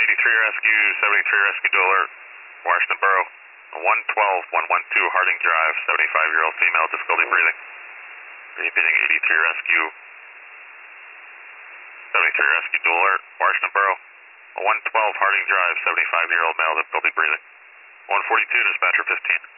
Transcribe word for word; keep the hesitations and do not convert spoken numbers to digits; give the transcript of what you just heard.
eighty-three Rescue, seventy-three Rescue to alert, Washington Borough, one twelve, one twelve Harding Drive, seventy-five-year-old female, difficulty breathing. Repeating eighty-three Rescue, seventy-three Rescue to alert, Washington Borough, one twelve Harding Drive, seventy-five-year-old male, difficulty breathing. one forty-two, dispatcher fifteen.